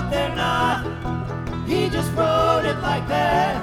but they're not. He just wrote it like that.